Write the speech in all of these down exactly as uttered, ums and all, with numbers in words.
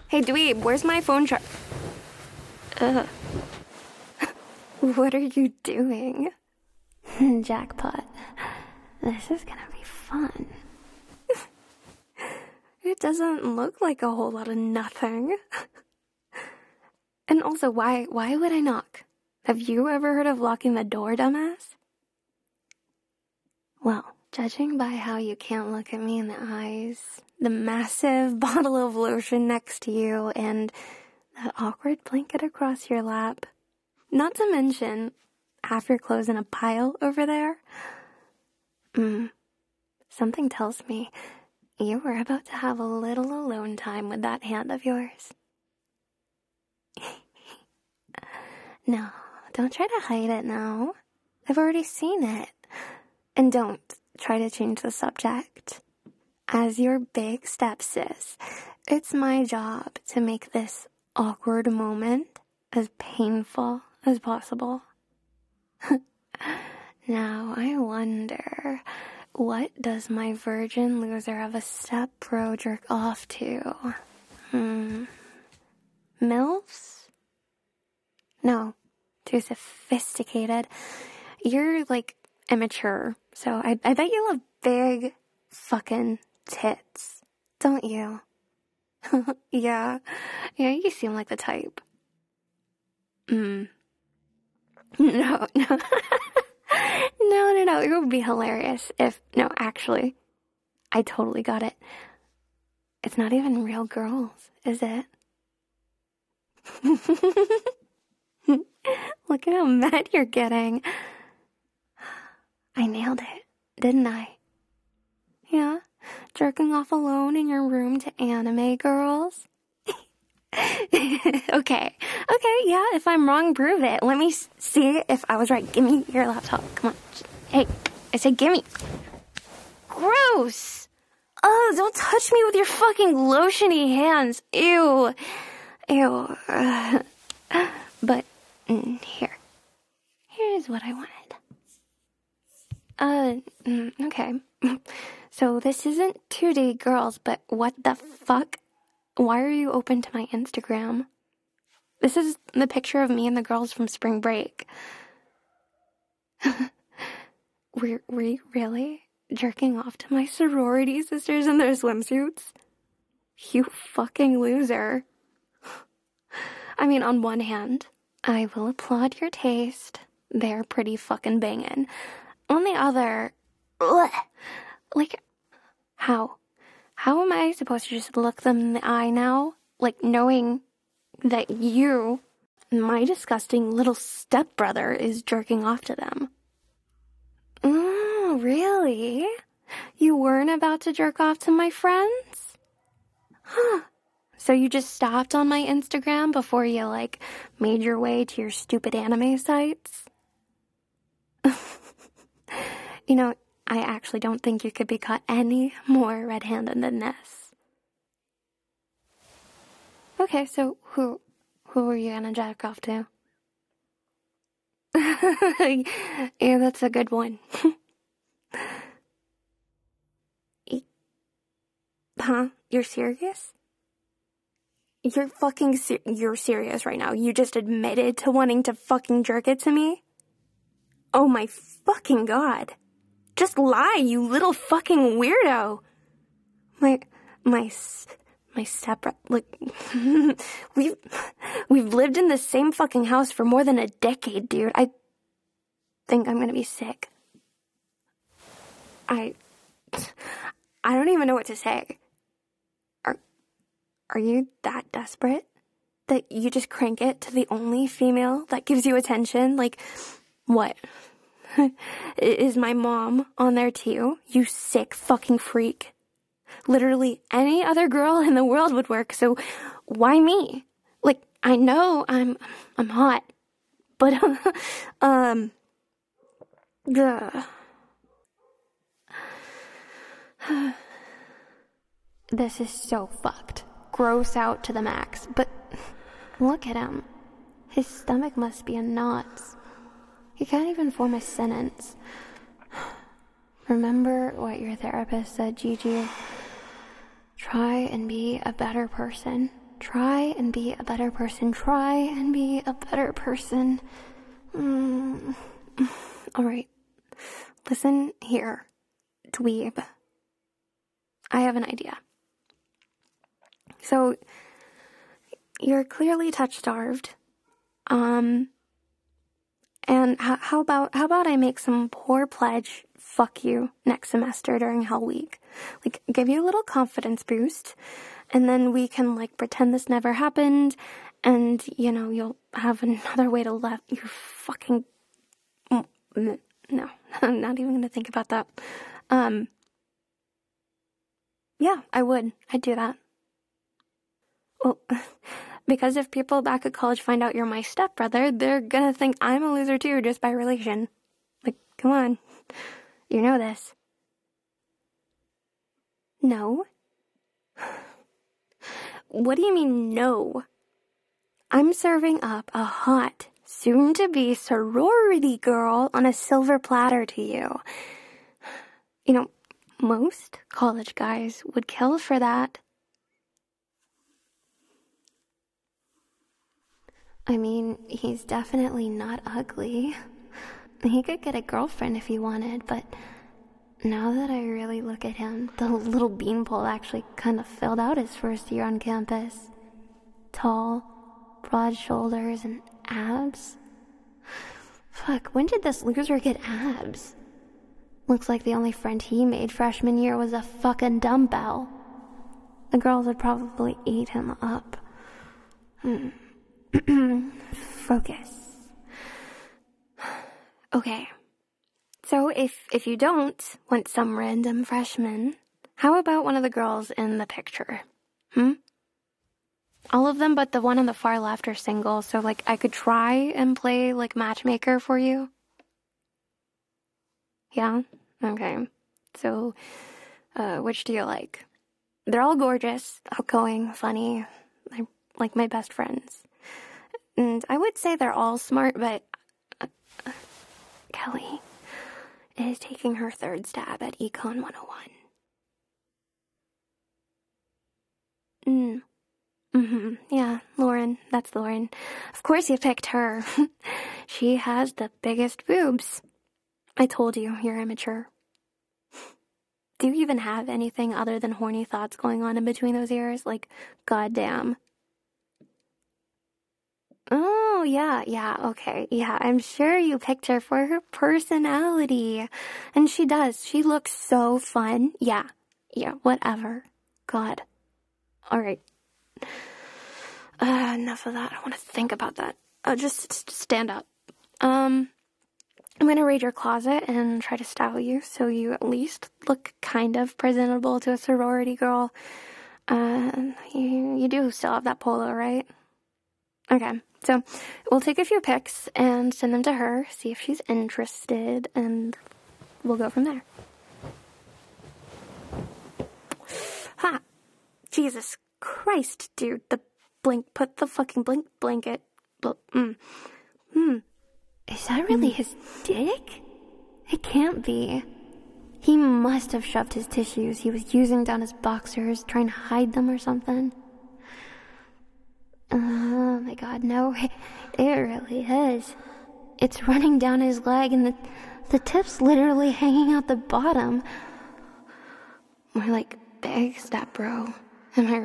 Hey, dweeb, where's my phone char- Ugh. What are you doing? Jackpot. This is gonna be fun. It doesn't look like a whole lot of nothing. And also, why why would I knock? Have you ever heard of locking the door, dumbass? Well, judging by how you can't look at me in the eyes, the massive bottle of lotion next to you, and that awkward blanket across your lap, not to mention half your clothes in a pile over there, mm, something tells me you were about to have a little alone time with that hand of yours. No, don't try to hide it now. I've already seen it. And don't try to change the subject. As your big stepsis, it's my job to make this awkward moment as painful as possible. Now, I wonder, what does my virgin loser of a step-bro jerk off to? Hmm. MILFs? No, too sophisticated. You're, like, immature, so I, I bet you love big fucking tits, don't you? yeah, yeah, you seem like the type. Hmm. No, no. no, no, no, it would be hilarious if, no, actually, I totally got it. It's not even real girls, is it? Look at how mad you're getting. I nailed it, didn't I? Yeah? Jerking off alone in your room to anime girls? okay, okay, yeah, if I'm wrong, prove it. Let me see if I was right. Give me your laptop. Come on. Hey, I said gimme. Gross! Oh, don't touch me with your fucking lotiony hands. Ew. Ew. Uh, but, mm, here. Here's what I wanted. Uh, mm, okay. So this isn't two D girls, but what the fuck? Why are you open to my Instagram? This is the picture of me and the girls from spring break. Were, were you really jerking off to my sorority sisters in their swimsuits? You fucking loser. I mean, on one hand, I will applaud your taste. They're pretty fucking bangin'. On the other, ugh, like, how? How am I supposed to just look them in the eye now? Like, knowing that you, my disgusting little stepbrother, is jerking off to them. Oh, really? You weren't about to jerk off to my friends? Huh. So you just stopped on my Instagram before you, like, made your way to your stupid anime sites? You know, I actually don't think you could be caught any more red-handed than this. Okay, so who who were you gonna jack off to? Yeah, that's a good one. Huh? You're serious? You're fucking ser- you're serious right now. You just admitted to wanting to fucking jerk it to me? Oh my fucking god. Just lie, you little fucking weirdo. My, my, my step, like, we've, we've lived in the same fucking house for more than a decade, dude. I think I'm gonna be sick. I, I don't even know what to say. Are, are you that desperate that you just crank it to the only female that gives you attention? Like, what? Is my mom on there too? You sick fucking freak. Literally any other girl in the world would work, so why me? Like, I know I'm I'm hot, but um ugh. This is so fucked. Gross out to the max, but look at him. His stomach must be in knots. He can't even form a sentence. Remember what your therapist said, Gigi? Try and be a better person. Try and be a better person. Try and be a better person. Mm. Alright. Listen here, dweeb. I have an idea. So, you're clearly touch-starved. Um, and how, how about, how about I make some poor pledge fuck you next semester during Hell Week? Like, give you a little confidence boost, and then we can, like, pretend this never happened, and, you know, you'll have another way to let your fucking... No, I'm not even gonna think about that. Um, yeah, I would. I'd do that. Well, because if people back at college find out you're my stepbrother, they're gonna think I'm a loser too, just by relation. Like, come on. You know this. No? What do you mean, no? I'm serving up a hot, soon-to-be sorority girl on a silver platter to you. You know, most college guys would kill for that. I mean, he's definitely not ugly. He could get a girlfriend if he wanted, but now that I really look at him, the little beanpole actually kind of filled out his first year on campus. Tall, broad shoulders, and abs. Fuck, when did this loser get abs? Looks like the only friend he made freshman year was a fucking dumbbell. The girls would probably eat him up. Hmm. Focus. Okay. So if if you don't want some random freshman, how about one of the girls in the picture? Hmm? All of them but the one on the far left are single, so like I could try and play like matchmaker for you. Yeah? Okay. So, uh, which do you like? They're all gorgeous, outgoing, funny, like, like my best friends. And I would say they're all smart, but uh, uh, Kelly is taking her third stab at Econ one oh one. Mm. Mm-hmm. Yeah, Lauren. That's Lauren. Of course you picked her. She has the biggest boobs. I told you, you're immature. Do you even have anything other than horny thoughts going on in between those ears? Like, goddamn. Oh, yeah, yeah, okay. Yeah, I'm sure you picked her for her personality. And she does. She looks so fun. Yeah, yeah, whatever. God. Alright. Uh, enough of that. I want to think about that. Oh, just, just stand up. Um, I'm gonna raid your closet and try to style you so you at least look kind of presentable to a sorority girl. Uh, you, you do still have that polo, right? Okay, so we'll take a few pics and send them to her, see if she's interested, and we'll go from there. Ha! Jesus Christ, dude, the blink, put the fucking blink blanket, bl- mm, hmm. Is that really mm. his dick? It can't be. He must have shoved his tissues he was using down his boxers, trying to hide them or something. Oh my god, no, it, it really is. It's running down his leg and the, the tip's literally hanging out the bottom. More like big step, bro. Am I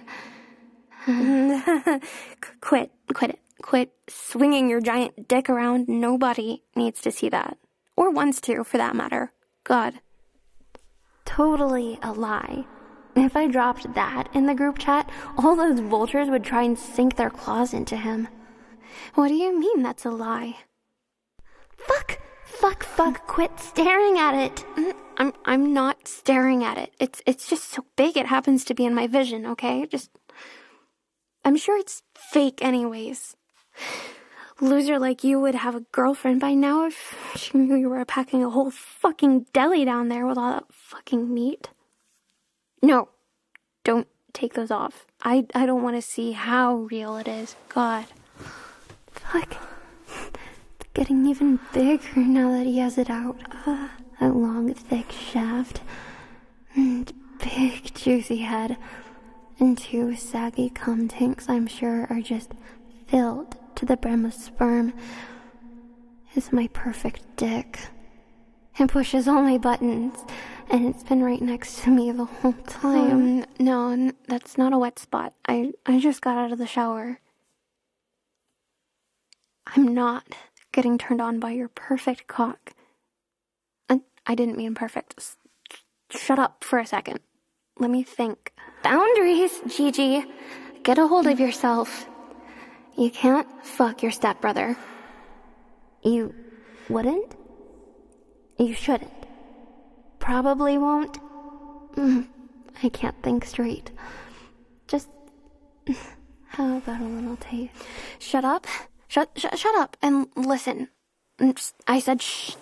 right? Quit, quit it. Quit swinging your giant dick around. Nobody needs to see that. Or wants to, for that matter. God. Totally a lie. If I dropped that in the group chat, all those vultures would try and sink their claws into him. What do you mean that's a lie? Fuck! Fuck, fuck, quit staring at it! I'm I'm not staring at it. It's it's just so big it happens to be in my vision, okay? Just... I'm sure it's fake anyways. Loser like you would have a girlfriend by now if she knew you were packing a whole fucking deli down there with all that fucking meat. No, don't take those off. I, I don't want to see how real it is. God. Fuck. It's getting even bigger now that he has it out. Uh, a long, thick shaft. And big, juicy head. And two saggy cum tanks, I'm sure, are just filled to the brim with sperm, is my perfect dick. It pushes all my buttons, and it's been right next to me the whole time. Um, no, n- that's not a wet spot. I, I just got out of the shower. I'm not getting turned on by your perfect cock. I, I didn't mean perfect. S- shut up for a second. Let me think. Boundaries, Gigi. Get a hold of yourself. You can't fuck your stepbrother. You wouldn't? You shouldn't. Probably won't. Mm, I can't think straight. Just... how about a little taste? Shut up. Shut, sh- shut up and listen. Just- I said shh.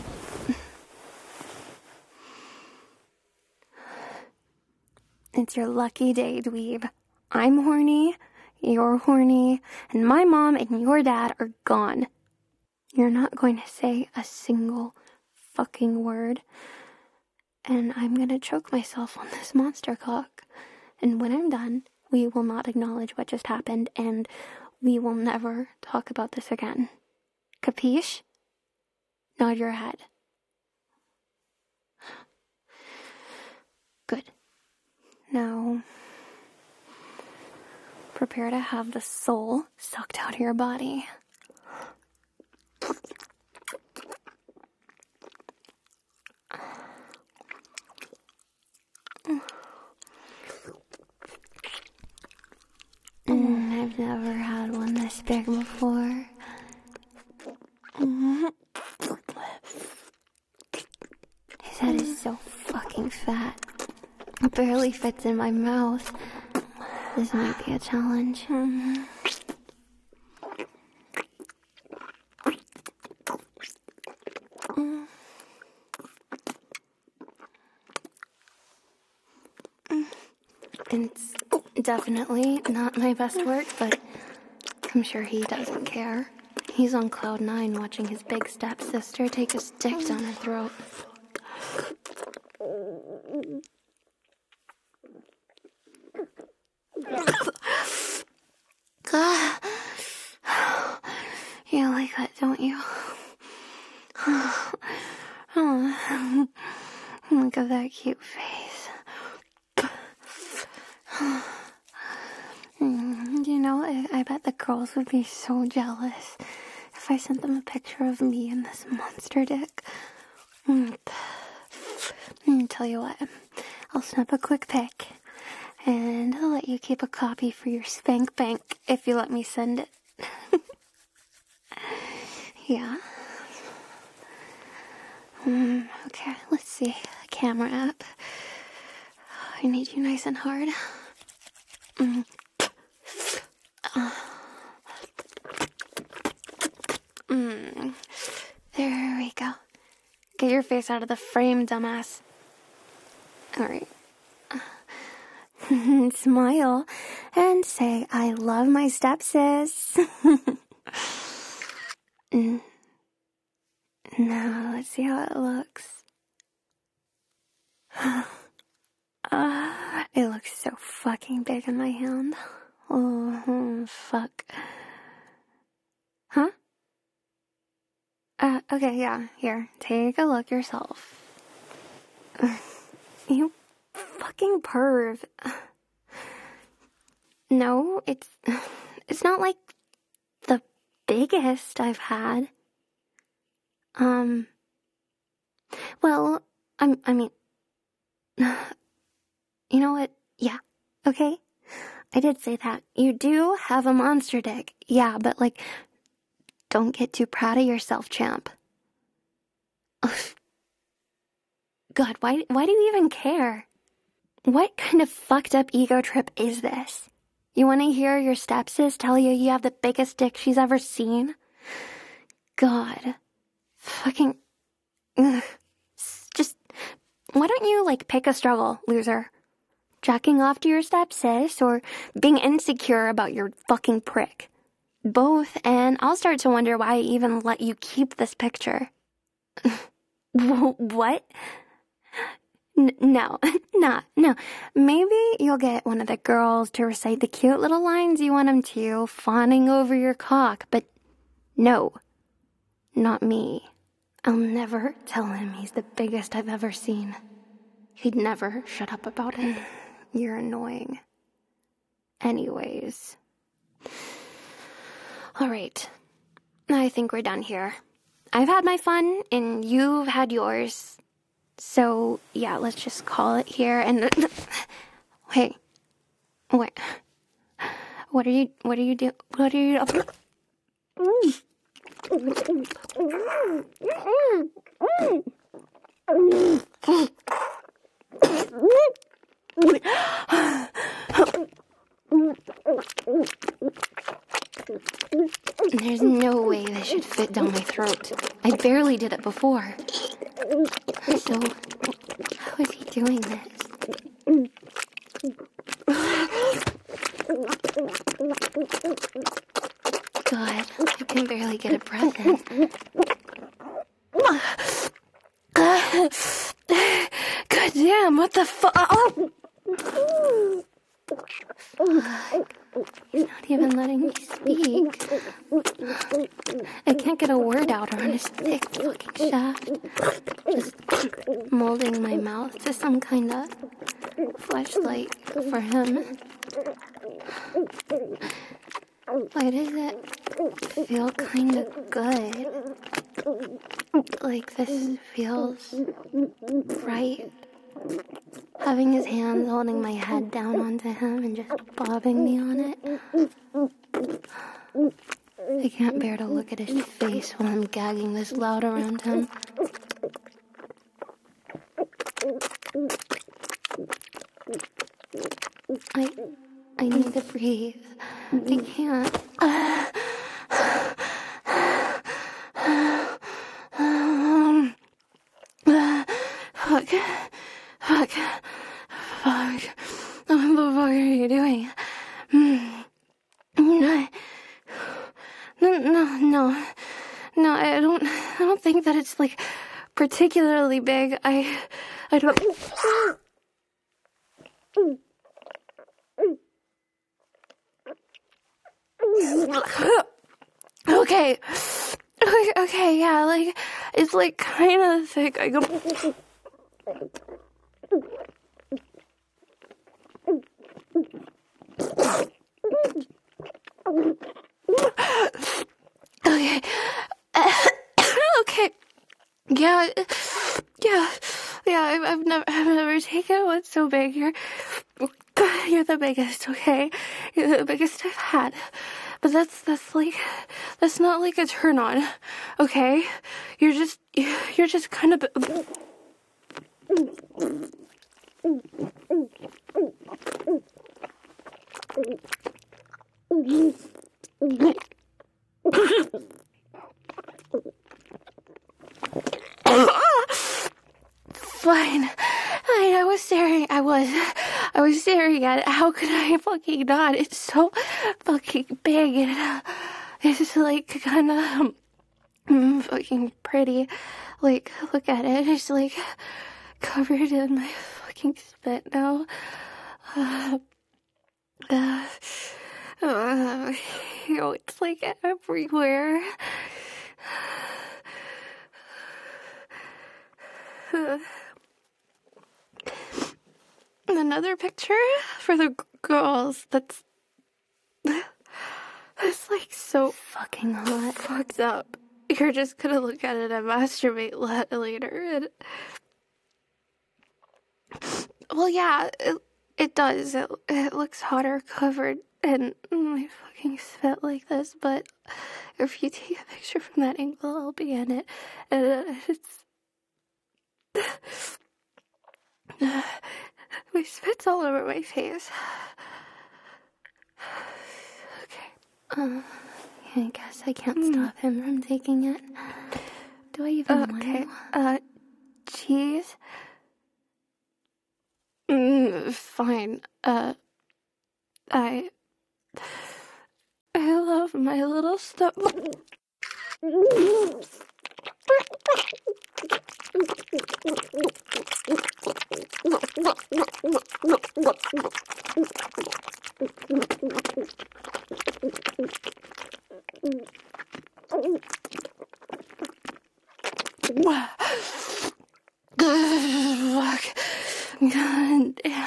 It's your lucky day, dweeb. I'm horny, you're horny, and my mom and your dad are gone. You're not going to say a single fucking word. And I'm gonna choke myself on this monster cock. And when I'm done, we will not acknowledge what just happened, and we will never talk about this again. Capiche? Nod your head. Good. Now, prepare to have the soul sucked out of your body. Mm, I've never had one this big before. Mm-hmm. His head is so fucking fat. It barely fits in my mouth. This might be a challenge. Mm-hmm. It's definitely not my best work, but I'm sure he doesn't care. He's on cloud nine watching his big stepsister take his dick down her throat. You like that, don't you? Oh, look at that cute face. You know, I, I bet the girls would be so jealous if I sent them a picture of me and this monster dick. Mm. Mm, tell you what, I'll snap a quick pic, and I'll let you keep a copy for your spank bank if you let me send it. Yeah. Mm, okay, let's see. Camera app. I need you nice and hard. Mm. Uh. Mm. There we go. Get your face out of the frame, dumbass. Alright. Smile and say, I love my stepsis. mm. Now, let's see how it looks. uh, it looks so fucking big in my hand. Oh, fuck. Huh? Uh, okay, yeah, here, take a look yourself. You fucking perv. No, it's, it's not like the biggest I've had. Um, well, I'm, I mean, you know what? Yeah, okay. I did say that. You do have a monster dick. Yeah, but like, don't get too proud of yourself, champ. God, why, why do you even care? What kind of fucked up ego trip is this? You want to hear your stepsis tell you you have the biggest dick she's ever seen? God. Fucking... Ugh. Just... Why don't you, like, pick a struggle, loser? Jacking off to your stepsis or being insecure about your fucking prick? Both, and I'll start to wonder why I even let you keep this picture. What? N- no, nah, no. Maybe you'll get one of the girls to recite the cute little lines you want him to, fawning over your cock, but no, not me. I'll never tell him he's the biggest I've ever seen. He'd never shut up about it. You're annoying. Anyways. Alright. I think we're done here. I've had my fun, and you've had yours. So, yeah, let's just call it here, and... Hey. Wait. What are you... What are you doing? What are you... There's no way this should fit down my throat. I barely did it before. So, how is he doing this? God, I can barely get a breath in. God damn, what the fuck? Oh! Fuck. He's not even letting me speak. I can't get a word out around his thick fucking shaft. Just molding my mouth to some kind of fleshlight for him. Why does it feel kind of good? Like this feels right. Having his hands holding my head down onto him and just bobbing me on it. I can't bear to look at his face while I'm gagging this loud around him. I... I need to breathe. I can't. Um, fuck. Fuck. Fuck. What the fuck are you doing? No, no, no. No, I don't, I don't think that it's, like, particularly big. I, I don't... Okay. Okay, okay, yeah, like, it's, like, kind of thick. I go... Okay. Okay. Yeah. Yeah. Yeah, I've, I've never, I've never taken one so big. You're, you're the biggest, okay? You're the biggest I've had. But that's, that's like, that's not like a turn on, okay? You're just, you're just kind of... Fine. I, I was staring. I was. I was staring at it. How could I fucking not? It's so fucking big. And uh, it's like kind of um, fucking pretty. Like, look at it. It's like covered in my fucking spit now. Uh, uh, uh, you know, it's like everywhere. Uh, Another picture for the g- girls that's... It's like so fucking hot. Fucked up. You're just gonna look at it and masturbate la- later. And... Well, yeah, it, it does. It, it looks hotter covered in my fucking spit like this, but if you take a picture from that angle, I'll be in it. And uh, it's... My spit's all over my face. Okay. Uh, I guess I can't mm. stop him from taking it. Do I even uh, want okay. to? Uh, cheese? Mm, fine. Uh, I... I love my little stuff. Fuck. God damn.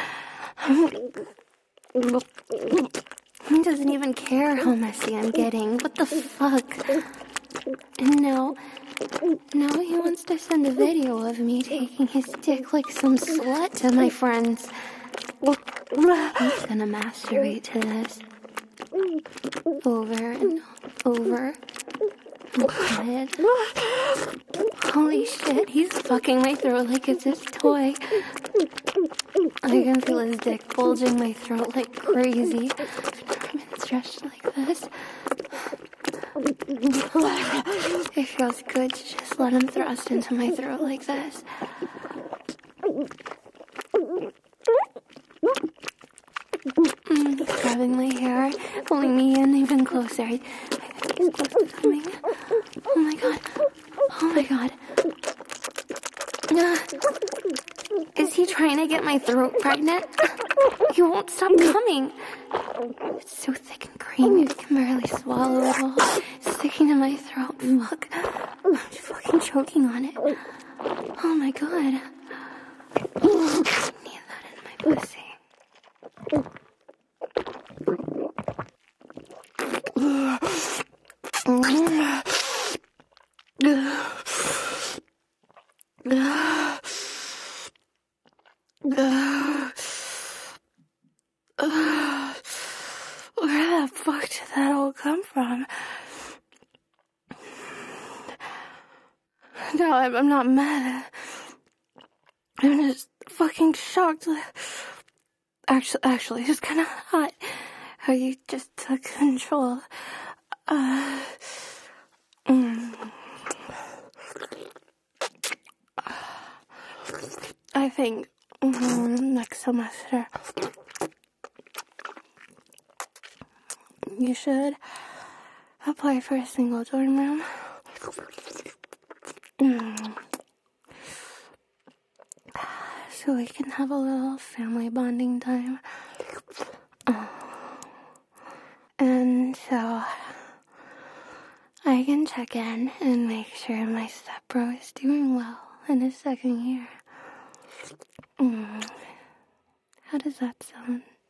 He doesn't even care how messy I'm getting. What the fuck? And now, now he wants to send a video of me taking his dick like some slut to my friends. He's gonna masturbate to this. Over and over. God. Holy shit, he's fucking my throat like it's his toy. I can feel his dick bulging my throat like crazy. I've never been stretched like this. It feels good to just let him thrust into my throat like this. Mm, he's grabbing my hair, pulling me in even closer. I think he's close to coming. Oh my god. Oh my god. Uh, is he trying to get my throat pregnant? He won't stop coming. It's so thick and creamy, I can barely swallow it all. It's sticking to my throat. Fuck. I'm just fucking choking on it. Oh my god. I need that in my pussy. Where the fuck did that all come from? No, I'm, I'm not mad. I'm just fucking shocked. Actually, actually, it's kind of hot how you just took control. Uh, mm. I think mm, next semester you should apply for a single dorm room. Mm. So we can have a little family bonding time. Oh. And so I can check in and make sure my stepbro is doing well in his second year. Mm. How does that sound?